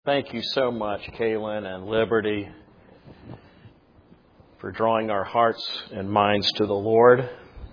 Thank you so much, Kaylin and Liberty, for drawing our hearts and minds to the Lord.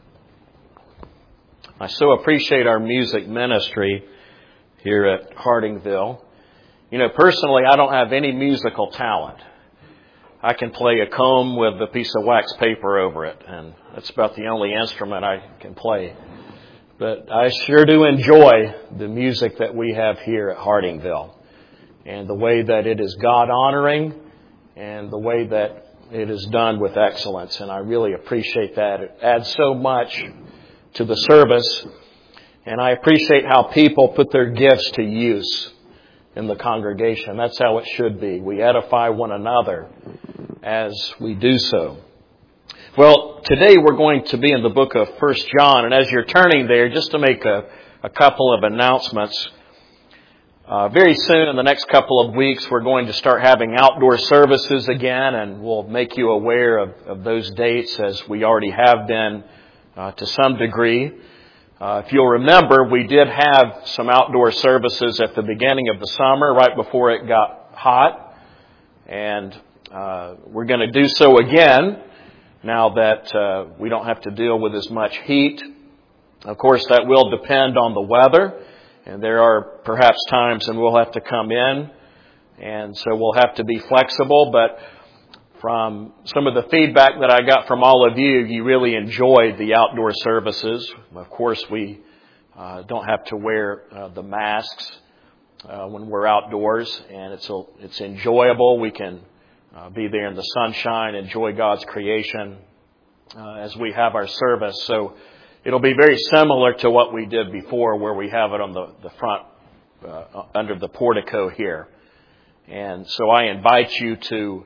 I so appreciate our music ministry here at Hardingville. You know, personally, I don't have any musical talent. I can play a comb with a piece of wax paper over it, and that's about the only instrument I can play. But I sure do enjoy the music that we have here at Hardingville, and the way that it is God-honoring, and the way that it is done with excellence. And I really appreciate that. It adds so much to the service. And I appreciate how people put their gifts to use in the congregation. That's how it should be. We edify one another as we do so. Well, today we're going to be in the book of 1 John. And as you're turning there, just to make a couple of announcements. Very soon, in the next couple of weeks, we're going to start having outdoor services again, and we'll make you aware of those dates as we already have been to some degree. If you'll remember, we did have some outdoor services at the beginning of the summer, right before it got hot, and we're going to do so again now that we don't have to deal with as much heat. Of course, that will depend on the weather. And there are perhaps times when we'll have to come in, and so we'll have to be flexible. But from some of the feedback that I got from all of you, you really enjoyed the outdoor services. Of course, we don't have to wear the masks when we're outdoors, and it's enjoyable. We can be there in the sunshine, enjoy God's creation as we have our service. So it'll be very similar to what we did before, where we have it on the front, under the portico here. And so I invite you to,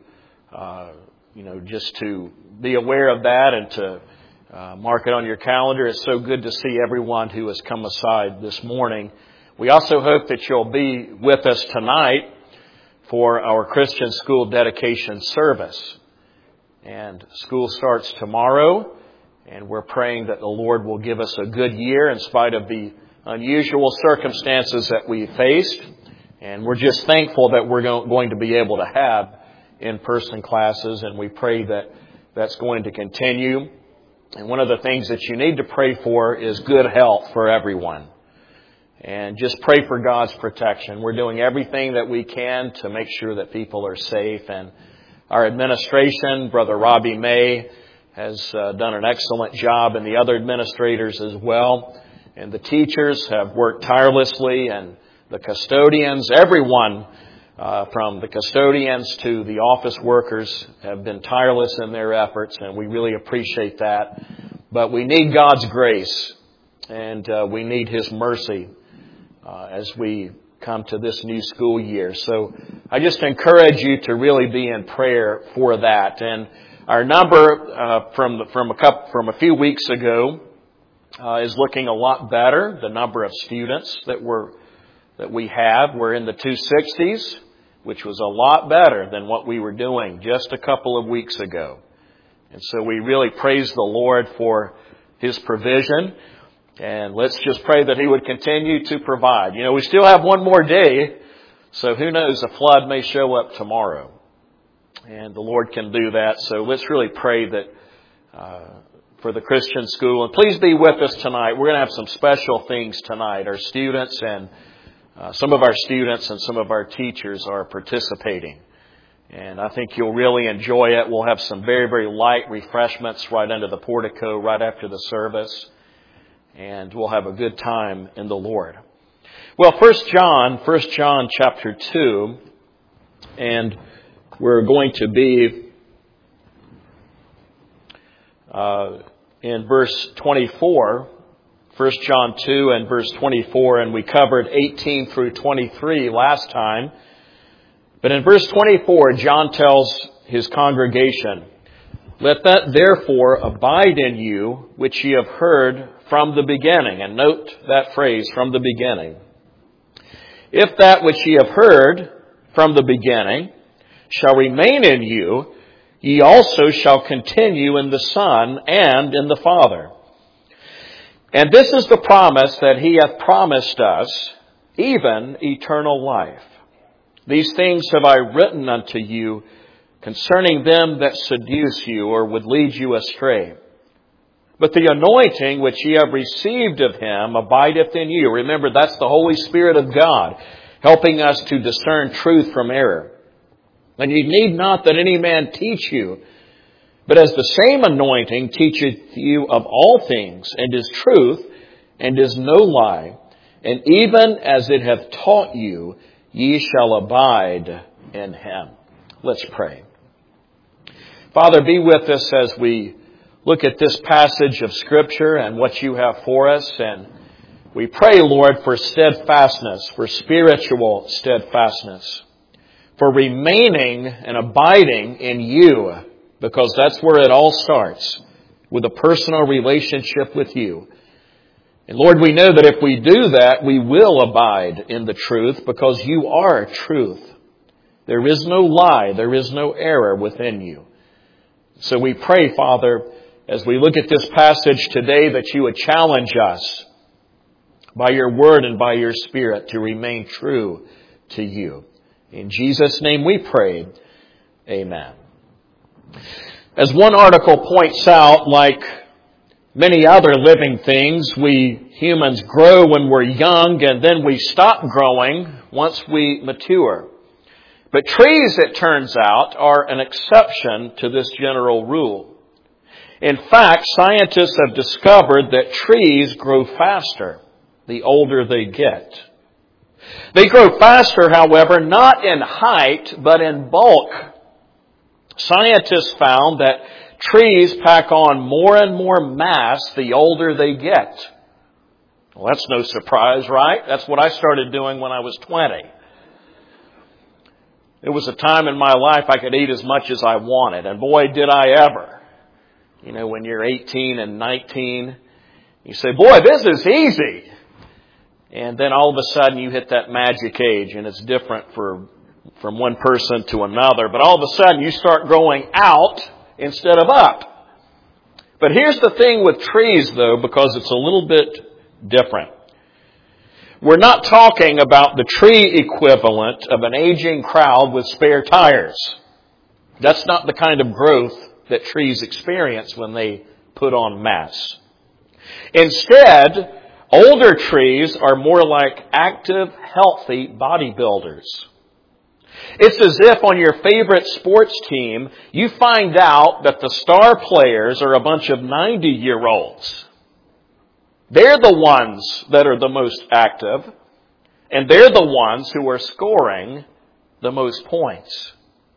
just to be aware of that and to mark it on your calendar. It's so good to see everyone who has come aside this morning. We also hope that you'll be with us tonight for our Christian school dedication service. And school starts tomorrow. And we're praying that the Lord will give us a good year in spite of the unusual circumstances that we faced. And we're just thankful that we're going to be able to have in-person classes. And we pray that that's going to continue. And one of the things that you need to pray for is good health for everyone. And just pray for God's protection. We're doing everything that we can to make sure that people are safe. And our administration, Brother Robbie May, has done an excellent job, and the other administrators as well. And the teachers have worked tirelessly, and the custodians, everyone from the custodians to the office workers have been tireless in their efforts, and we really appreciate that. But we need God's grace, and we need His mercy as we come to this new school year. So I just encourage you to really be in prayer for that. And our number from a few weeks ago is looking a lot better. The number of students that we have, we're in the 260s, which was a lot better than what we were doing just a couple of weeks ago. And so we really praise the Lord for His provision, and let's just pray that He would continue to provide. You know, we still have one more day, so who knows, a flood may show up tomorrow. And the Lord can do that. So let's really pray that for the Christian school. And please be with us tonight. We're going to have some special things tonight. Our students and some of our students and some of our teachers are participating. And I think you'll really enjoy it. We'll have some very, very light refreshments right under the portico right after the service. And we'll have a good time in the Lord. Well, 1 John chapter 2, and we're going to be in verse 24, 1 John 2 and verse 24, and we covered 18 through 23 last time. But in verse 24, John tells his congregation, "Let that therefore abide in you which ye have heard from the beginning." And note that phrase, from the beginning. "If that which ye have heard from the beginning shall remain in you, ye also shall continue in the Son and in the Father. And this is the promise that He hath promised us, even eternal life. These things have I written unto you concerning them that seduce you or would lead you astray. But the anointing which ye have received of Him abideth in you. Remember, that's the Holy Spirit of God, helping us to discern truth from error. And ye need not that any man teach you, but as the same anointing teacheth you of all things, and is truth, and is no lie, and even as it hath taught you, ye shall abide in Him. Let's pray. Father, be with us as we look at this passage of Scripture and what you have for us. And we pray, Lord, for steadfastness, for spiritual steadfastness, for remaining and abiding in you, because that's where it all starts, with a personal relationship with you. And Lord, we know that if we do that, we will abide in the truth, because you are truth. There is no lie, there is no error within you. So we pray, Father, as we look at this passage today, that you would challenge us by your word and by your Spirit to remain true to you. In Jesus' name we pray. Amen. As one article points out, like many other living things, we humans grow when we're young and then we stop growing once we mature. But trees, it turns out, are an exception to this general rule. In fact, scientists have discovered that trees grow faster the older they get. They grow faster, however, not in height, but in bulk. Scientists found that trees pack on more and more mass the older they get. Well, that's no surprise, right? That's what I started doing when I was 20. There was a time in my life I could eat as much as I wanted, and boy, did I ever. You know, when you're 18 and 19, you say, boy, this is easy. And then all of a sudden you hit that magic age, and it's different from one person to another. But all of a sudden you start growing out instead of up. But here's the thing with trees, though, because it's a little bit different. We're not talking about the tree equivalent of an aging crowd with spare tires. That's not the kind of growth that trees experience when they put on mass. Instead, older trees are more like active, healthy bodybuilders. It's as if on your favorite sports team, you find out that the star players are a bunch of 90-year-olds. They're the ones that are the most active, and they're the ones who are scoring the most points.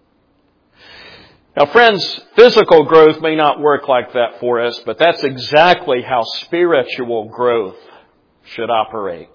Now, friends, physical growth may not work like that for us, but that's exactly how spiritual growth should operate.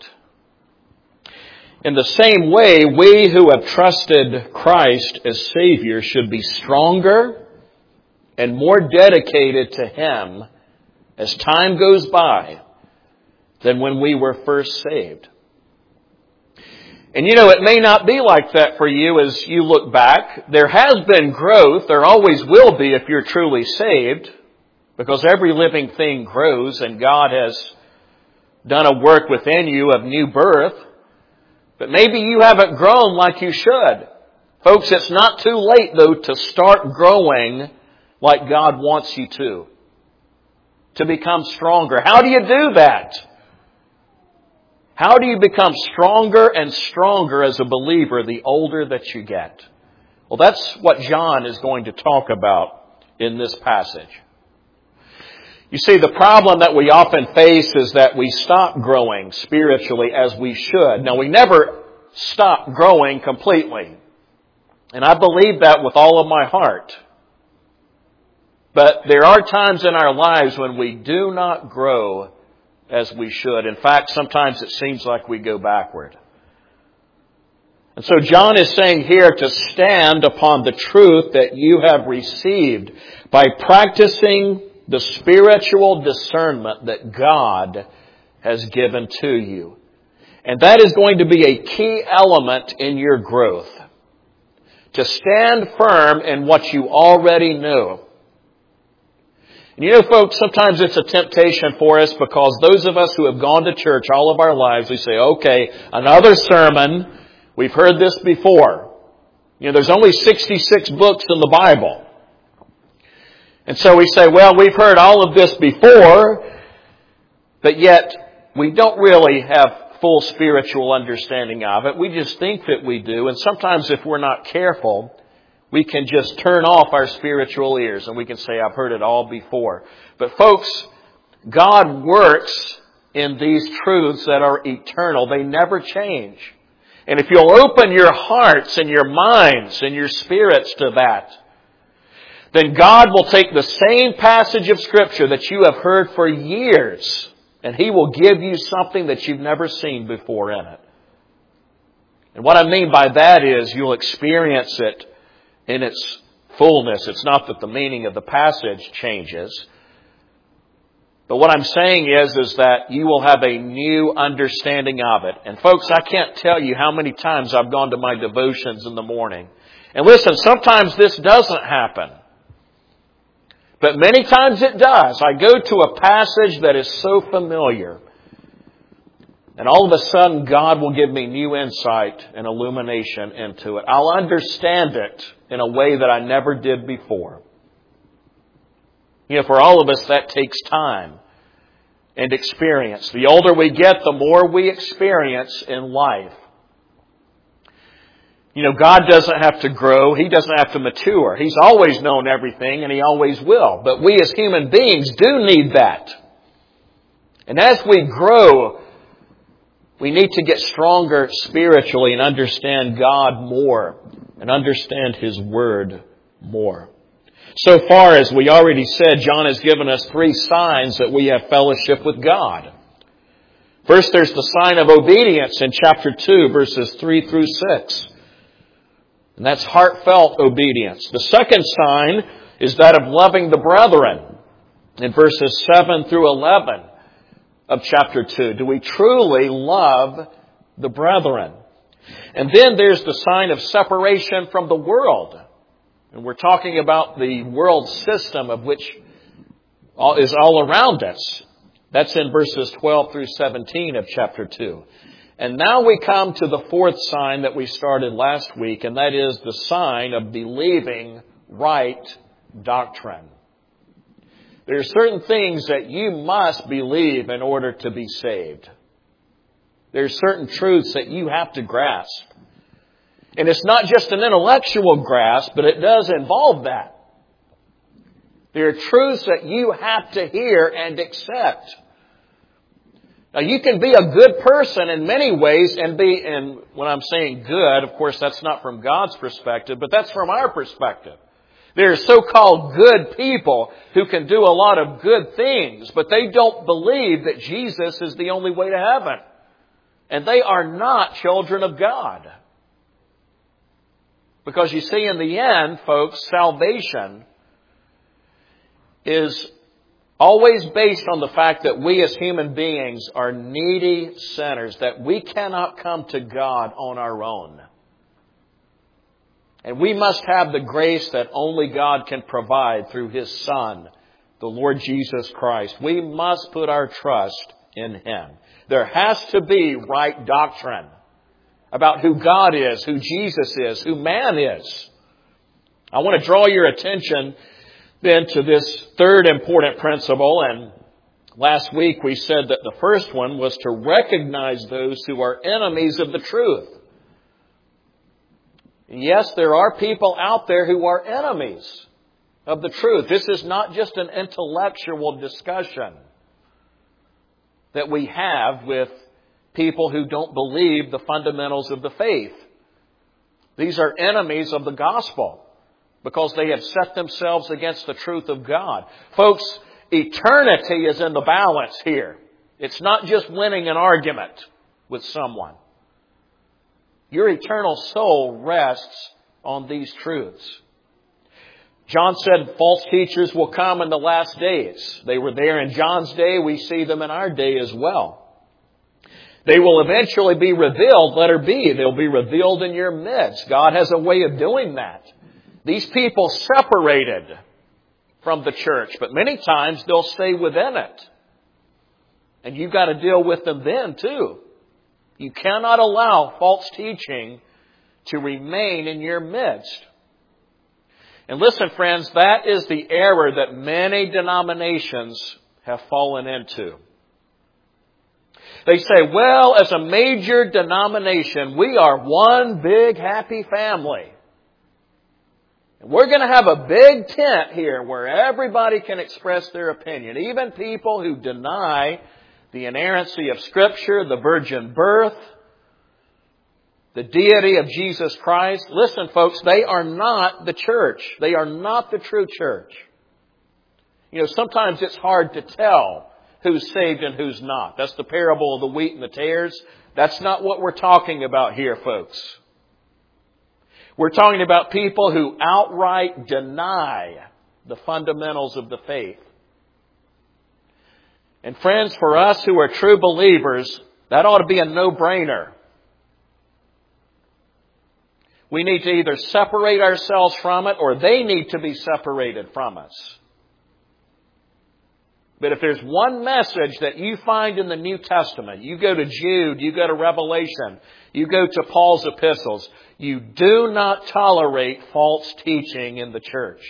In the same way, we who have trusted Christ as Savior should be stronger and more dedicated to Him as time goes by than when we were first saved. And you know, it may not be like that for you as you look back. There has been growth. There always will be if you're truly saved, because every living thing grows and God has done a work within you of new birth. But maybe you haven't grown like you should. Folks, it's not too late, though, to start growing like God wants you to become stronger. How do you do that? How do you become stronger and stronger as a believer the older that you get? Well, that's what John is going to talk about in this passage. You see, the problem that we often face is that we stop growing spiritually as we should. Now, we never stop growing completely. And I believe that with all of my heart. But there are times in our lives when we do not grow as we should. In fact, sometimes it seems like we go backward. And so John is saying here to stand upon the truth that you have received by practicing the spiritual discernment that God has given to you. And that is going to be a key element in your growth. To stand firm in what you already know. And you know, folks, sometimes it's a temptation for us, because those of us who have gone to church all of our lives, we say, okay, another sermon. We've heard this before. There's only 66 books in the Bible. And so we say, well, we've heard all of this before, but yet we don't really have full spiritual understanding of it. We just think that we do. And sometimes if we're not careful, we can just turn off our spiritual ears and we can say, I've heard it all before. But folks, God works in these truths that are eternal. They never change. And if you'll open your hearts and your minds and your spirits to that, then God will take the same passage of Scripture that you have heard for years, and He will give you something that you've never seen before in it. And what I mean by that is you'll experience it in its fullness. It's not that the meaning of the passage changes. But what I'm saying is that you will have a new understanding of it. And folks, I can't tell you how many times I've gone to my devotions in the morning. And listen, sometimes this doesn't happen. But many times it does. I go to a passage that is so familiar. And all of a sudden, God will give me new insight and illumination into it. I'll understand it in a way that I never did before. For all of us, that takes time and experience. The older we get, the more we experience in life. God doesn't have to grow. He doesn't have to mature. He's always known everything, and He always will. But we as human beings do need that. And as we grow, we need to get stronger spiritually and understand God more and understand His Word more. So far, as we already said, John has given us 3 signs that we have fellowship with God. First, there's the sign of obedience in chapter 2, verses 3 through 6. And that's heartfelt obedience. The second sign is that of loving the brethren in verses 7 through 11 of chapter 2. Do we truly love the brethren? And then there's the sign of separation from the world. And we're talking about the world system of which is all around us. That's in verses 12 through 17 of chapter 2. And now we come to the fourth sign that we started last week, and that is the sign of believing right doctrine. There are certain things that you must believe in order to be saved. There are certain truths that you have to grasp. And it's not just an intellectual grasp, but it does involve that. There are truths that you have to hear and accept. Now, you can be a good person in many ways and when I'm saying good, of course, that's not from God's perspective, but that's from our perspective. There are so-called good people who can do a lot of good things, but they don't believe that Jesus is the only way to heaven. And they are not children of God. Because you see, in the end, folks, salvation is always based on the fact that we as human beings are needy sinners, that we cannot come to God on our own. And we must have the grace that only God can provide through His Son, the Lord Jesus Christ. We must put our trust in Him. There has to be right doctrine about who God is, who Jesus is, who man is. I want to draw your attention then to this third important principle. And last week we said that the first one was to recognize those who are enemies of the truth. Yes, there are people out there who are enemies of the truth. This is not just an intellectual discussion that we have with people who don't believe the fundamentals of the faith. These are enemies of the gospel because they have set themselves against the truth of God. Folks, eternity is in the balance here. It's not just winning an argument with someone. Your eternal soul rests on these truths. John said false teachers will come in the last days. They were there in John's day. We see them in our day as well. They will eventually be revealed, let her be. They'll be revealed in your midst. God has a way of doing that. These people separated from the church, but many times they'll stay within it. And you've got to deal with them then too. You cannot allow false teaching to remain in your midst. And listen, friends, that is the error that many denominations have fallen into. They say, well, as a major denomination, we are one big happy family. And we're going to have a big tent here where everybody can express their opinion. Even people who deny the inerrancy of Scripture, the virgin birth, the deity of Jesus Christ. Listen, folks, they are not the church. They are not the true church. You know, sometimes it's hard to tell who's saved and who's not. That's the parable of the wheat and the tares. That's not what we're talking about here, folks. We're talking about people who outright deny the fundamentals of the faith. And friends, for us who are true believers, that ought to be a no-brainer. We need to either separate ourselves from it or they need to be separated from us. But if there's one message that you find in the New Testament, you go to Jude, you go to Revelation, you go to Paul's epistles, you do not tolerate false teaching in the church.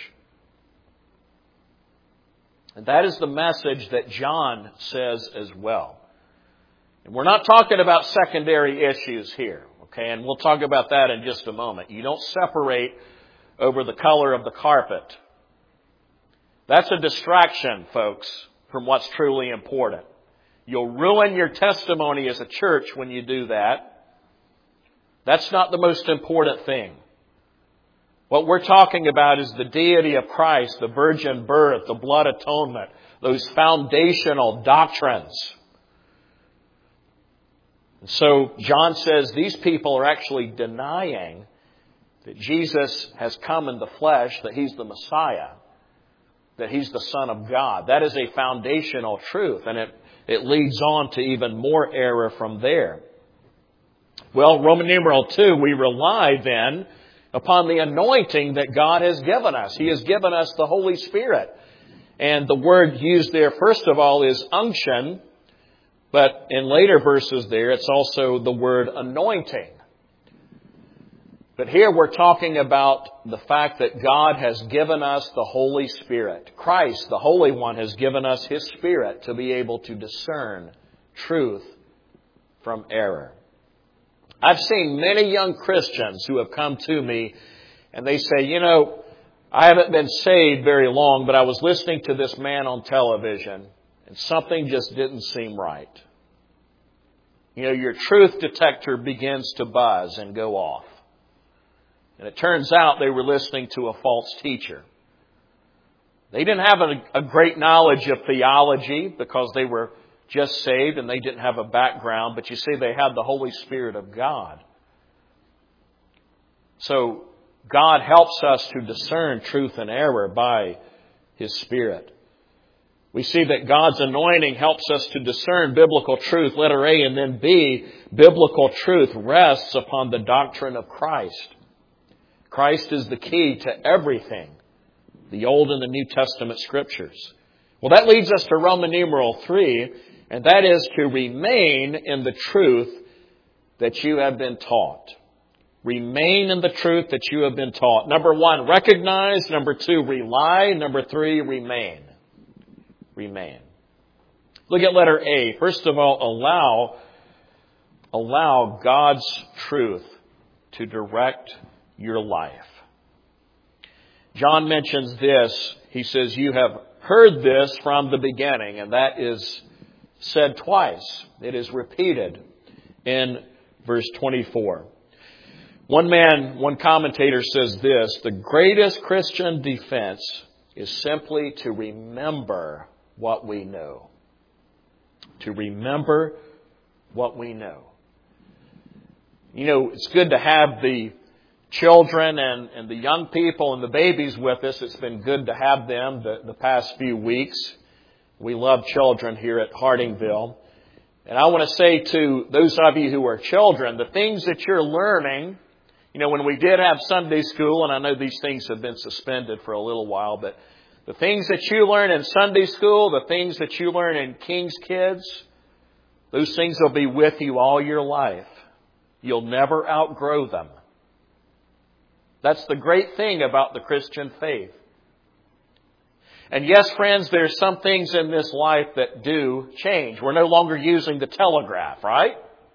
And that is the message that John says as well. And we're not talking about secondary issues here, okay? And we'll talk about that in just a moment. You don't separate over the color of the carpet. That's a distraction, folks, from what's truly important. You'll ruin your testimony as a church when you do that. That's not the most important thing. What we're talking about is the deity of Christ, the virgin birth, the blood atonement, those foundational doctrines. And so John says these people are actually denying that Jesus has come in the flesh, that He's the Messiah, that He's the Son of God. That is a foundational truth, and it leads on to even more error from there. Well, Roman numeral 2, we rely then upon the anointing that God has given us. He has given us the Holy Spirit. And the word used there, first of all, is unction. But in later verses there, it's also the word anointing. But here we're talking about the fact that God has given us the Holy Spirit. Christ, the Holy One, has given us His Spirit to be able to discern truth from error. I've seen many young Christians who have come to me and they say, you know, I haven't been saved very long, but I was listening to this man on television and something just didn't seem right. You know, your truth detector begins to buzz and go off. And it turns out they were listening to a false teacher. They didn't have a great knowledge of theology because they were just saved and they didn't have a background, but you see they had the Holy Spirit of God. So God helps us to discern truth and error by His Spirit. We see that God's anointing helps us to discern biblical truth, letter A, and then B, biblical truth rests upon the doctrine of Christ. Christ is the key to everything, the Old and the New Testament Scriptures. Well, that leads us to Roman numeral 3, and that is to remain in the truth that you have been taught. Remain in the truth that you have been taught. Number 1, recognize. Number 2, rely. Number 3, remain. Remain. Look at letter A. First of all, allow God's truth to direct your life. John mentions this. He says, you have heard this from the beginning, and that is said twice. It is repeated in verse 24. One commentator says this, the greatest Christian defense is simply to remember what we know. To remember what we know. You know, it's good to have the children and the young people and the babies with us. It's been good to have them the past few weeks. We love children here at Hardingville. And I want to say to those of you who are children, the things that you're learning, you know, when we did have Sunday school, and I know these things have been suspended for a little while, but the things that you learn in Sunday school, the things that you learn in King's Kids, Those things will be with you all your life. You'll never outgrow them. That's the great thing about the Christian faith. And yes, friends, there's some things in this life that do change. We're no longer using the telegraph, right?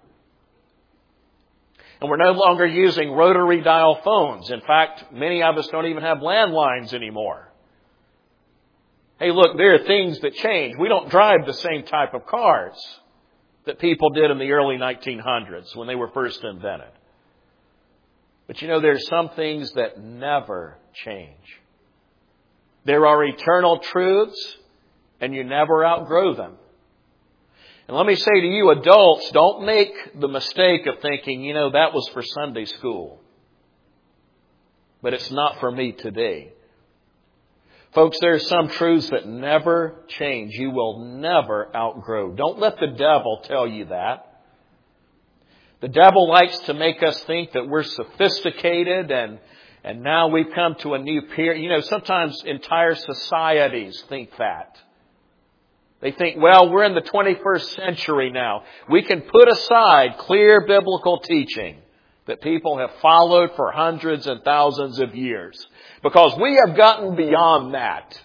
And we're no longer using rotary dial phones. In fact, many of us don't even have landlines anymore. Hey, look, there are things that change. We don't drive the same type of cars that people did in the early 1900s when they were first invented. But you know, there's some things that never change. There are eternal truths, and you never outgrow them. And let me say to you, adults, don't make the mistake of thinking, you know, that was for Sunday school. But it's not for me today. Folks, there are some truths that never change. You will never outgrow. Don't let the devil tell you that. The devil likes to make us think that we're sophisticated and now we've come to a new period. You know, sometimes entire societies think that. They think, well, we're in the 21st century now. We can put aside clear biblical teaching that people have followed for hundreds and thousands of years. Because we have gotten beyond that.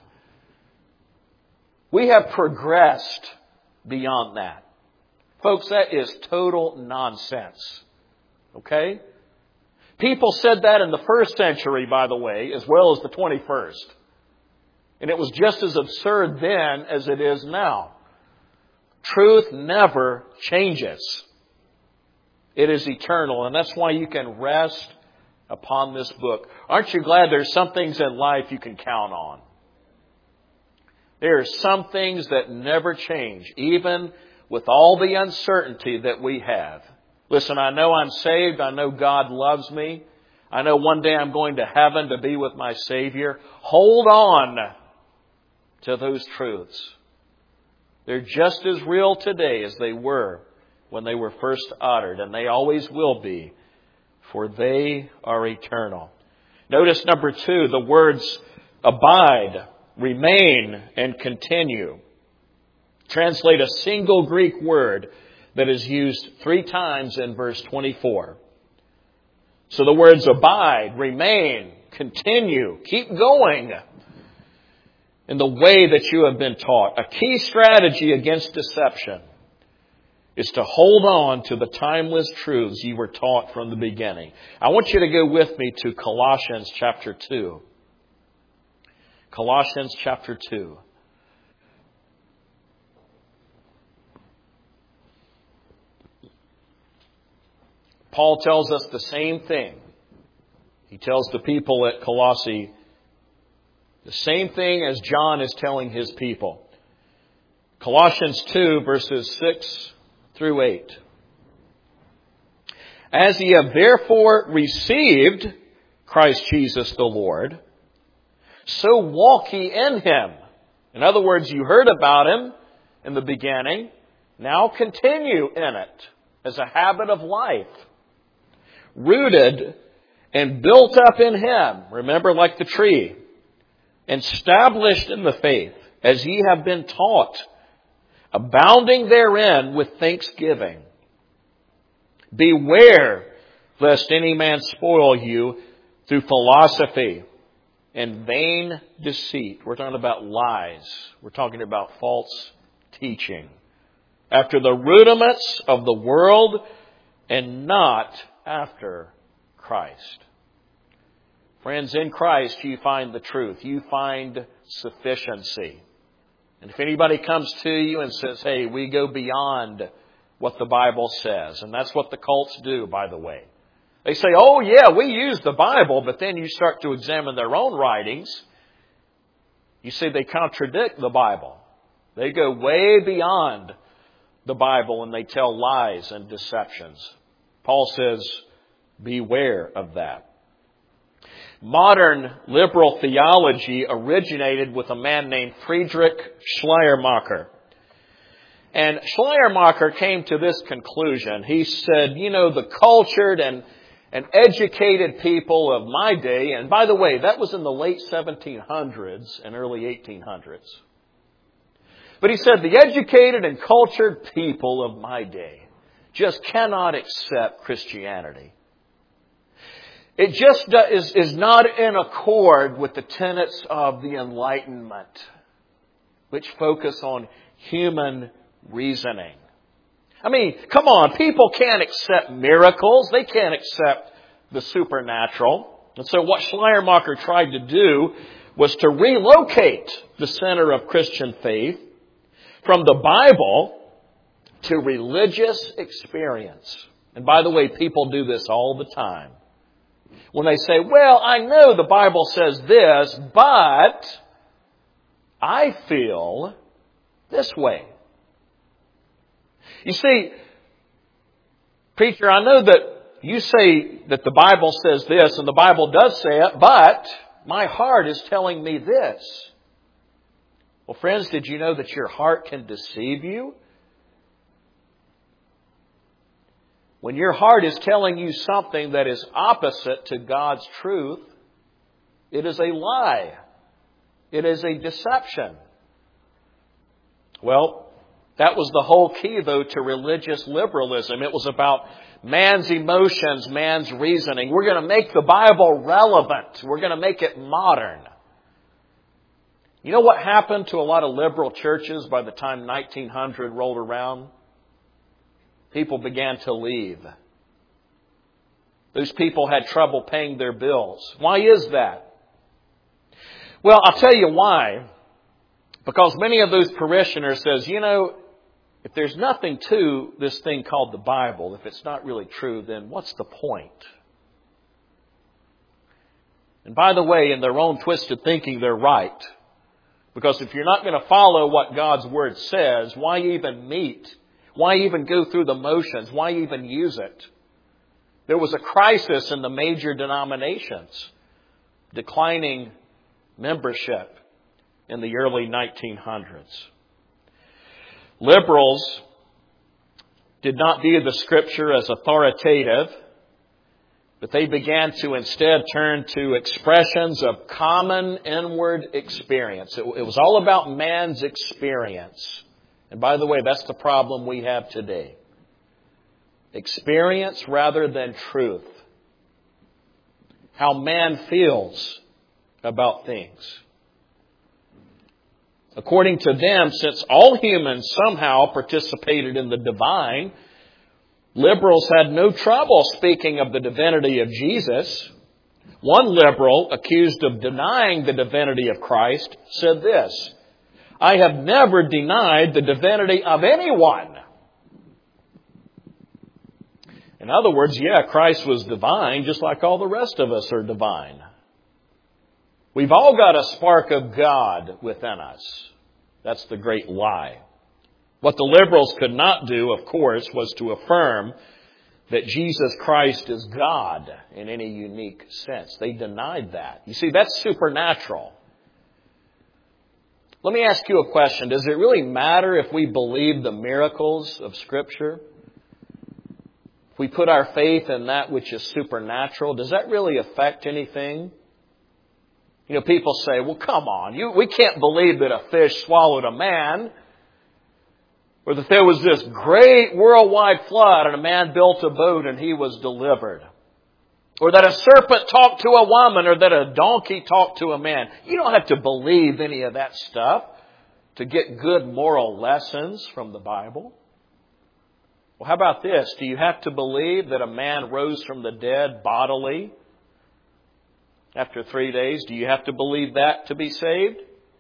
We have progressed beyond that. Folks, that is total nonsense. Okay? People said that in the first century, by the way, as well as the 21st. And it was just as absurd then as it is now. Truth never changes. It is eternal, and that's why you can rest upon this book. Aren't you glad there's some things in life you can count on? There are some things that never change, even with all the uncertainty that we have. Listen, I know I'm saved. I know God loves me. I know one day I'm going to heaven to be with my Savior. Hold on to those truths. They're just as real today as they were when they were first uttered, and they always will be, for they are eternal. Notice number 2, the words abide, remain, and continue. Translate a single Greek word that is used 3 times in verse 24. So the words abide, remain, continue, keep going in the way that you have been taught. A key strategy against deception is to hold on to the timeless truths you were taught from the beginning. I want you to go with me to Colossians chapter 2. Colossians chapter 2. Paul tells us the same thing. He tells the people at Colossae the same thing as John is telling his people. Colossians 2, verses 6 through 8. As ye have therefore received Christ Jesus the Lord, so walk ye in Him. In other words, you heard about Him in the beginning. Now continue in it as a habit of life. Rooted and built up in Him. Remember, like the tree. Established in the faith, as ye have been taught. Abounding therein with thanksgiving. Beware lest any man spoil you through philosophy and vain deceit. We're talking about lies. We're talking about false teaching. After the rudiments of the world and not after Christ. Friends, in Christ you find the truth. You find sufficiency. And if anybody comes to you and says, hey, we go beyond what the Bible says, and that's what the cults do, by the way. They say, oh yeah, we use the Bible, but then you start to examine their own writings. You see, they contradict the Bible. They go way beyond the Bible and they tell lies and deceptions. Paul says, beware of that. Modern liberal theology originated with a man named Friedrich Schleiermacher. And Schleiermacher came to this conclusion. He said, you know, the cultured and educated people of my day, and by the way, that was in the late 1700s and early 1800s. But he said, the educated and cultured people of my day just cannot accept Christianity. It just is not in accord with the tenets of the Enlightenment, which focus on human reasoning. I mean, come on, people can't accept miracles. They can't accept the supernatural. And so what Schleiermacher tried to do was to relocate the center of Christian faith from the Bible to religious experience. And by the way, people do this all the time. When they say, well, I know the Bible says this, but I feel this way. You see, preacher, I know that you say that the Bible says this, and the Bible does say it, but my heart is telling me this. Well, friends, did you know that your heart can deceive you? When your heart is telling you something that is opposite to God's truth, it is a lie. It is a deception. Well, that was the whole key, though, to religious liberalism. It was about man's emotions, man's reasoning. We're going to make the Bible relevant. We're going to make it modern. You know what happened to a lot of liberal churches by the time 1900 rolled around? People began to leave. Those people had trouble paying their bills. Why is that? Well, I'll tell you why. Because many of those parishioners says, you know, if there's nothing to this thing called the Bible, if it's not really true, then what's the point? And by the way, in their own twisted thinking, they're right. Because if you're not going to follow what God's Word says, why even meet? Why even go through the motions? Why even use it? There was a crisis in the major denominations, declining membership in the early 1900s. Liberals did not view the Scripture as authoritative, but they began to instead turn to expressions of common inward experience. It was all about man's experience. And by the way, that's the problem we have today. Experience rather than truth. How man feels about things. According to them, since all humans somehow participated in the divine, liberals had no trouble speaking of the divinity of Jesus. One liberal, accused of denying the divinity of Christ, said this, I have never denied the divinity of anyone. In other words, yeah, Christ was divine, just like all the rest of us are divine. We've all got a spark of God within us. That's the great lie. What the liberals could not do, of course, was to affirm that Jesus Christ is God in any unique sense. They denied that. You see, that's supernatural. Let me ask you a question. Does it really matter if we believe the miracles of Scripture? If we put our faith in that which is supernatural, does that really affect anything? You know, people say, well, come on, we can't believe that a fish swallowed a man, or that there was this great worldwide flood and a man built a boat and he was delivered. Or that a serpent talked to a woman, or that a donkey talked to a man. You don't have to believe any of that stuff to get good moral lessons from the Bible. Well, how about this? Do you have to believe that a man rose from the dead bodily after 3 days? Do you have to believe that to be saved?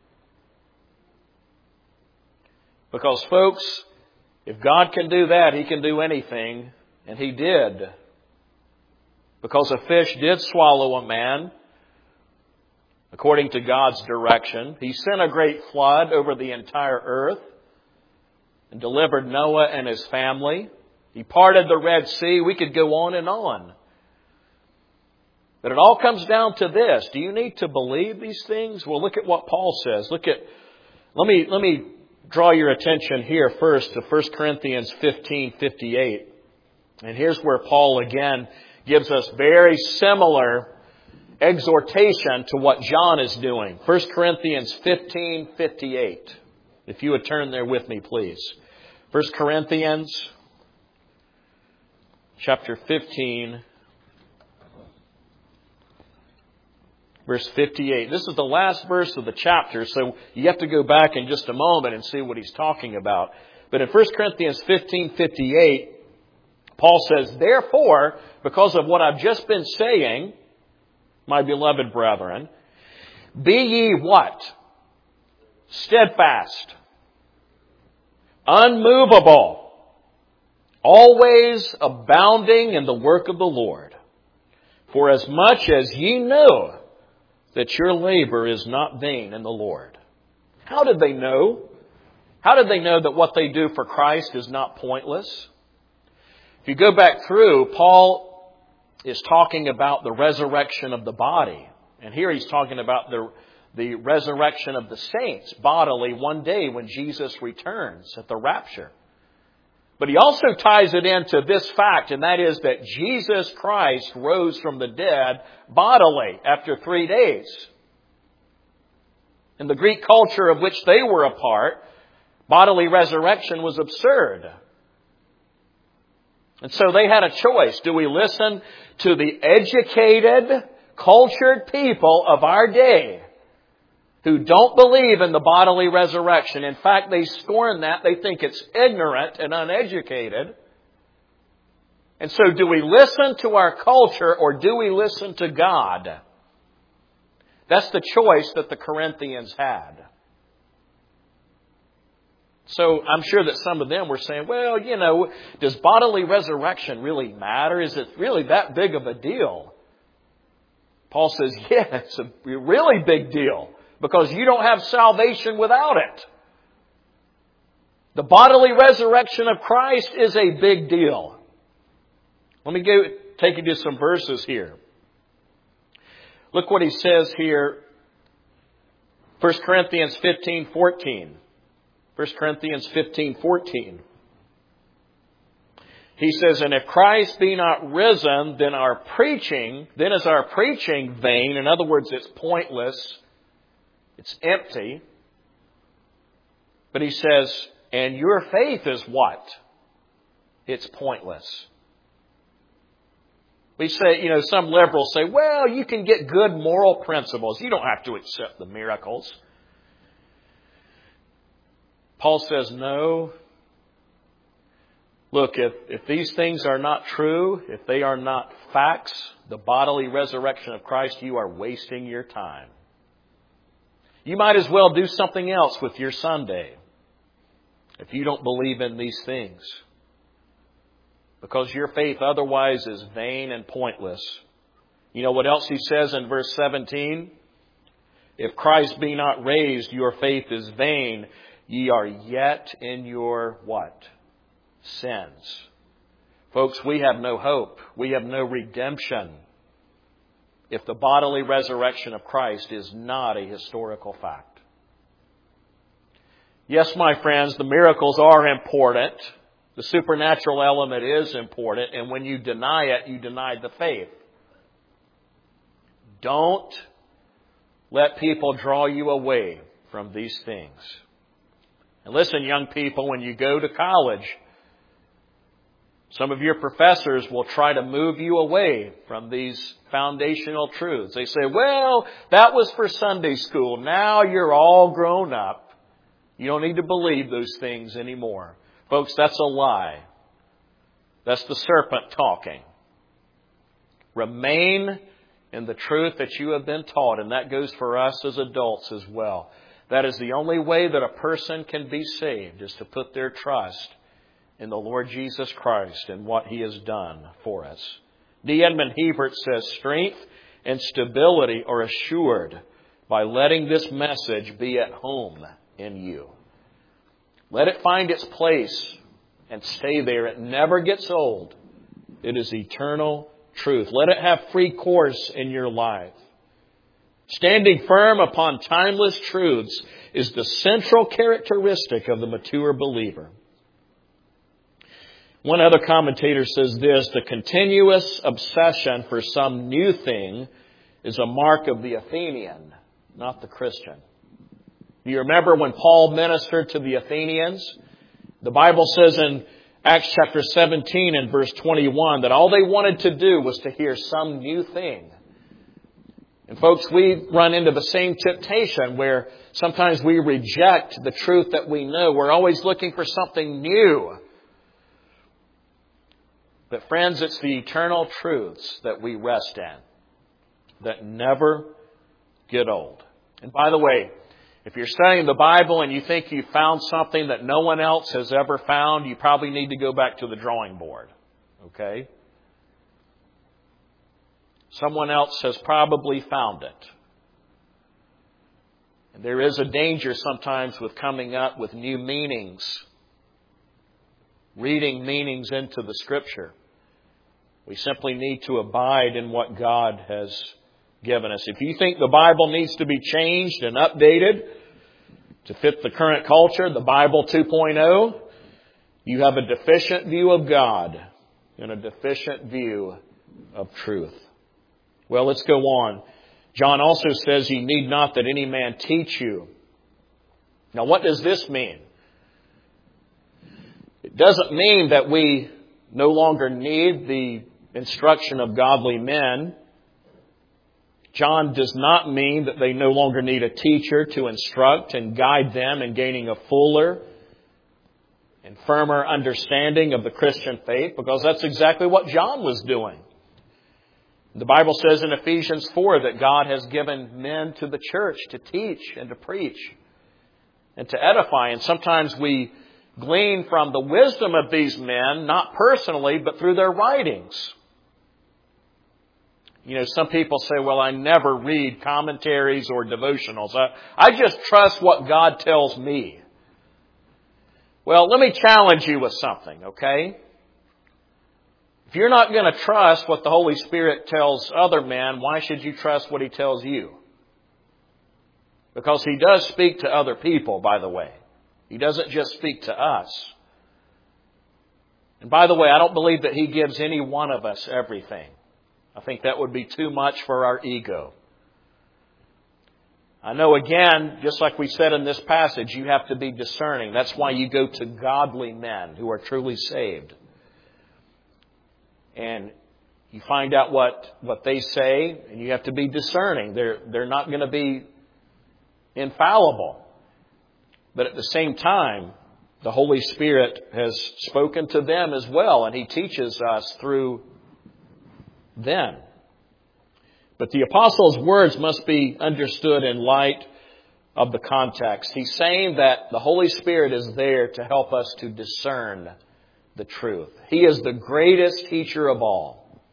Because, folks, if God can do that, He can do anything. And He did. Because a fish did swallow a man, according to God's direction. He sent a great flood over the entire earth and delivered Noah and his family. He parted the Red Sea. We could go on and on. But it all comes down to this. Do you need to believe these things? Well, look at what Paul says. Let me draw your attention here first to 1 Corinthians 15:58. And here's where Paul again gives us very similar exhortation to what John is doing. 1 Corinthians 15:58. If you would turn there with me, please. 1 Corinthians chapter 15, verse 58. This is the last verse of the chapter, so you have to go back in just a moment and see what he's talking about. But in 1 Corinthians 15:58, Paul says, therefore, because of what I've just been saying, my beloved brethren, be ye what? Steadfast, unmovable, always abounding in the work of the Lord. For as much as ye know that your labor is not vain in the Lord. How did they know? How did they know that what they do for Christ is not pointless? If you go back through, Paul is talking about the resurrection of the body. And here he's talking about the resurrection of the saints bodily one day when Jesus returns at the rapture. But he also ties it into this fact, and that is that Jesus Christ rose from the dead bodily after 3 days. In the Greek culture of which they were a part, bodily resurrection was absurd. And so they had a choice. Do we listen to the educated, cultured people of our day who don't believe in the bodily resurrection? In fact, they scorn that. They think it's ignorant and uneducated. And so do we listen to our culture or do we listen to God? That's the choice that the Corinthians had. So I'm sure that some of them were saying, well, does bodily resurrection really matter? Is it really that big of a deal? Paul says, yeah, it's a really big deal because you don't have salvation without it. The bodily resurrection of Christ is a big deal. Let me take you to some verses here. Look what he says here. 1 Corinthians 15:14. 1 Corinthians 15:14. He says, and if Christ be not risen, then is our preaching vain. In other words, it's pointless. It's empty. But he says, and your faith is what? It's pointless. We say, some liberals say, well, you can get good moral principles. You don't have to accept the miracles. Paul says, no. Look, if these things are not true, if they are not facts, the bodily resurrection of Christ, you are wasting your time. You might as well do something else with your Sunday if you don't believe in these things. Because your faith otherwise is vain and pointless. You know what else he says in verse 17? If Christ be not raised, your faith is vain. Ye are yet in your what? Sins. Folks, we have no hope. We have no redemption if the bodily resurrection of Christ is not a historical fact. Yes, my friends, the miracles are important. The supernatural element is important. And when you deny it, you deny the faith. Don't let people draw you away from these things. And listen, young people, when you go to college, some of your professors will try to move you away from these foundational truths. They say, well, that was for Sunday school. Now you're all grown up. You don't need to believe those things anymore. Folks, that's a lie. That's the serpent talking. Remain in the truth that you have been taught, and that goes for us as adults as well. That is the only way that a person can be saved, is to put their trust in the Lord Jesus Christ and what He has done for us. D. Edmond Hebert says, strength and stability are assured by letting this message be at home in you. Let it find its place and stay there. It never gets old. It is eternal truth. Let it have free course in your life. Standing firm upon timeless truths is the central characteristic of the mature believer. One other commentator says this, the continuous obsession for some new thing is a mark of the Athenian, not the Christian. Do you remember when Paul ministered to the Athenians? The Bible says in Acts chapter 17 and verse 21 that all they wanted to do was to hear some new thing. And folks, we run into the same temptation where sometimes we reject the truth that we know. We're always looking for something new. But friends, it's the eternal truths that we rest in that never get old. And by the way, if you're studying the Bible and you think you found something that no one else has ever found, you probably need to go back to the drawing board. Okay? Someone else has probably found it. And there is a danger sometimes with coming up with new meanings, reading meanings into the Scripture. We simply need to abide in what God has given us. If you think the Bible needs to be changed and updated to fit the current culture, the Bible 2.0, you have a deficient view of God and a deficient view of truth. Well, let's go on. John also says, "You need not that any man teach you." Now, what does this mean? It doesn't mean that we no longer need the instruction of godly men. John does not mean that they no longer need a teacher to instruct and guide them in gaining a fuller and firmer understanding of the Christian faith, because that's exactly what John was doing. The Bible says in Ephesians 4 that God has given men to the church to teach and to preach and to edify. And sometimes we glean from the wisdom of these men, not personally, but through their writings. You know, some people say, well, I never read commentaries or devotionals. I just trust what God tells me. Well, let me challenge you with something, okay? If you're not going to trust what the Holy Spirit tells other men, why should you trust what He tells you? Because He does speak to other people, by the way. He doesn't just speak to us. And by the way, I don't believe that He gives any one of us everything. I think that would be too much for our ego. I know, again, just like we said in this passage, you have to be discerning. That's why you go to godly men who are truly saved. And you find out what they say, and you have to be discerning. They're not going to be infallible. But at the same time, the Holy Spirit has spoken to them as well, and He teaches us through them. But the apostle's words must be understood in light of the context. He's saying that the Holy Spirit is there to help us to discern the truth. He is the greatest teacher of all.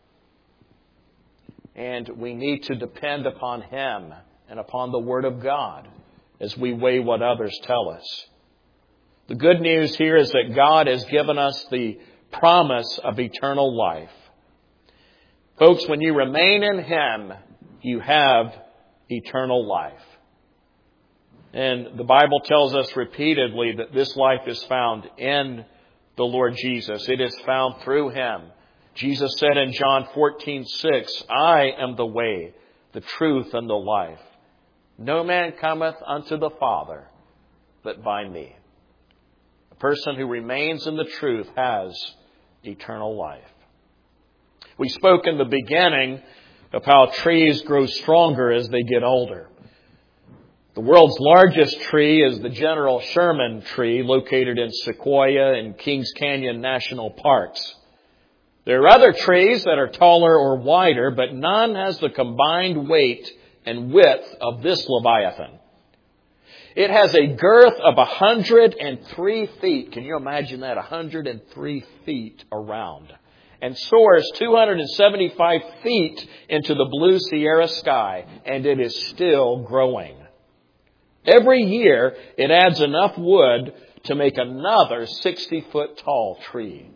And we need to depend upon Him and upon the Word of God as we weigh what others tell us. The good news here is that God has given us the promise of eternal life. Folks, when you remain in Him, you have eternal life. And the Bible tells us repeatedly that this life is found in the Lord Jesus. It is found through Him. Jesus said in John 14:6, "I am the way, the truth, and the life. No man cometh unto the Father but by me." A person who remains in the truth has eternal life. We spoke in the beginning of how trees grow stronger as they get older. The world's largest tree is the General Sherman tree, located in Sequoia and Kings Canyon National Parks. There are other trees that are taller or wider, but none has the combined weight and width of this Leviathan. It has a girth of 103 feet. Can you imagine that? 103 feet around. And soars 275 feet into the blue Sierra sky. And it is still growing. Every year, it adds enough wood to make another 60-foot tall tree.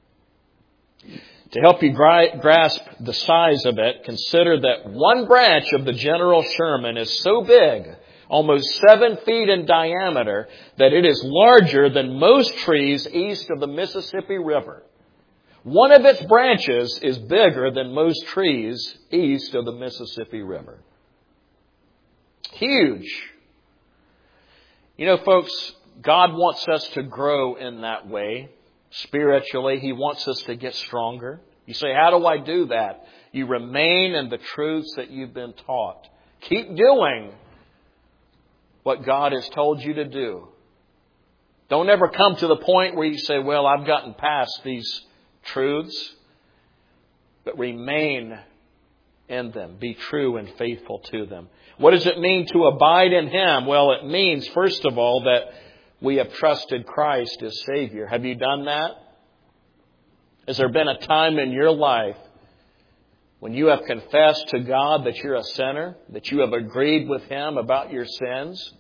To help you grasp the size of it, consider that one branch of the General Sherman is so big, almost 7 feet in diameter, that it is larger than most trees east of the Mississippi River. One of its branches is bigger than most trees east of the Mississippi River. Huge. You know, folks, God wants us to grow in that way. Spiritually, He wants us to get stronger. You say, how do I do that? You remain in the truths that you've been taught. Keep doing what God has told you to do. Don't ever come to the point where you say, well, I've gotten past these truths. But remain in them. Be true and faithful to them. What does it mean to abide in Him? Well, it means, first of all, that we have trusted Christ as Savior. Have you done that? Has there been a time in your life when you have confessed to God that you're a sinner, that you have agreed with Him about your sins,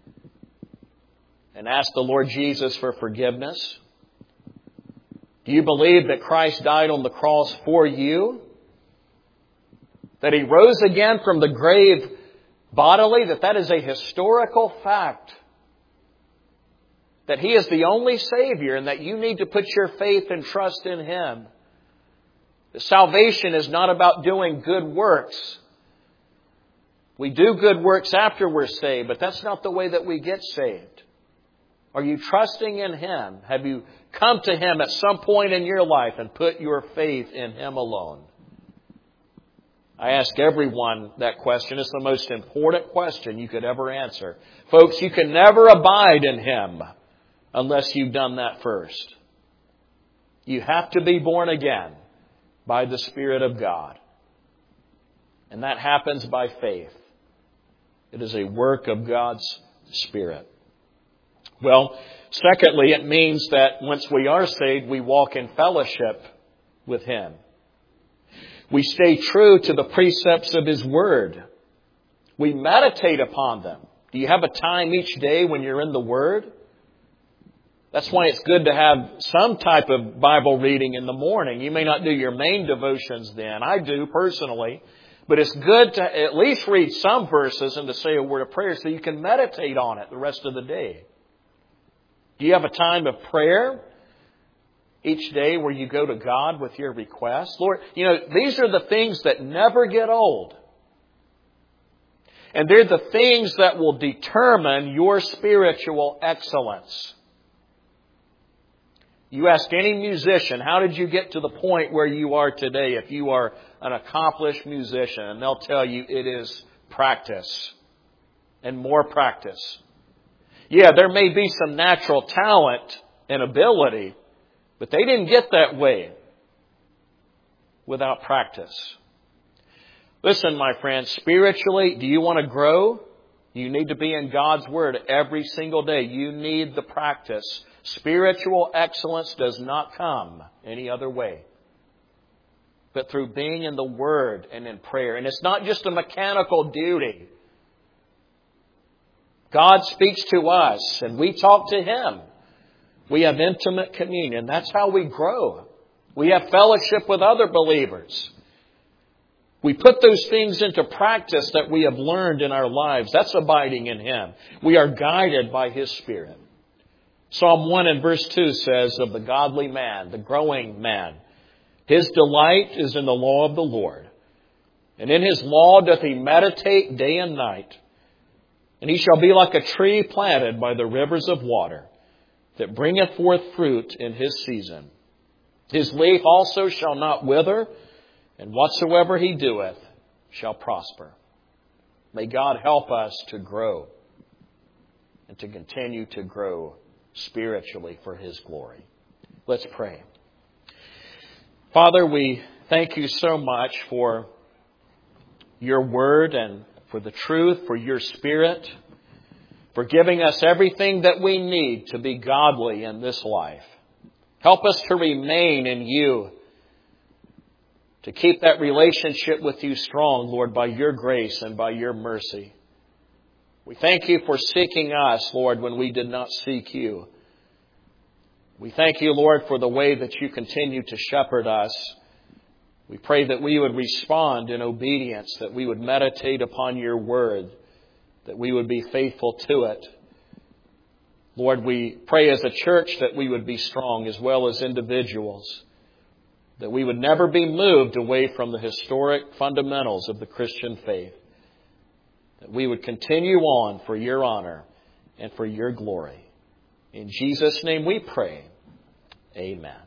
and asked the Lord Jesus for forgiveness? Do you believe that Christ died on the cross for you? That He rose again from the grave bodily? That is a historical fact. That He is the only Savior and that you need to put your faith and trust in Him. Salvation is not about doing good works. We do good works after we're saved, but that's not the way that we get saved. Are you trusting in Him? Have you come to Him at some point in your life and put your faith in Him alone? I ask everyone that question. It's the most important question you could ever answer. Folks, you can never abide in Him unless you've done that first. You have to be born again by the Spirit of God. And that happens by faith. It is a work of God's Spirit. Well, secondly, it means that once we are saved, we walk in fellowship with Him. We stay true to the precepts of His Word. We meditate upon them. Do you have a time each day when you're in the Word? That's why it's good to have some type of Bible reading in the morning. You may not do your main devotions then. I do personally. But it's good to at least read some verses and to say a word of prayer so you can meditate on it the rest of the day. Do you have a time of prayer each day where you go to God with your requests? Lord, these are the things that never get old. And they're the things that will determine your spiritual excellence. You ask any musician, how did you get to the point where you are today if you are an accomplished musician? And they'll tell you it is practice and more practice. Yeah, there may be some natural talent and ability, but they didn't get that way without practice. Listen, my friends, spiritually, do you want to grow? You need to be in God's Word every single day. You need the practice. Spiritual excellence does not come any other way but through being in the Word and in prayer. And it's not just a mechanical duty. God speaks to us and we talk to Him. We have intimate communion. That's how we grow. We have fellowship with other believers. We put those things into practice that we have learned in our lives. That's abiding in Him. We are guided by His Spirit. Psalm 1 and verse 2 says of the godly man, the growing man, his delight is in the law of the Lord. And in His law doth he meditate day and night. And he shall be like a tree planted by the rivers of water, that bringeth forth fruit in his season. His leaf also shall not wither, and whatsoever he doeth shall prosper. May God help us to grow and to continue to grow spiritually for His glory. Let's pray. Father, we thank You so much for Your Word and for the truth, for Your Spirit, for giving us everything that we need to be godly in this life. Help us to remain in You, to keep that relationship with You strong, Lord, by Your grace and by Your mercy. We thank You for seeking us, Lord, when we did not seek You. We thank You, Lord, for the way that You continue to shepherd us. We pray that we would respond in obedience, that we would meditate upon Your Word, that we would be faithful to it. Lord, we pray as a church that we would be strong as well as individuals, that we would never be moved away from the historic fundamentals of the Christian faith, that we would continue on for Your honor and for your glory. In Jesus' name we pray. Amen.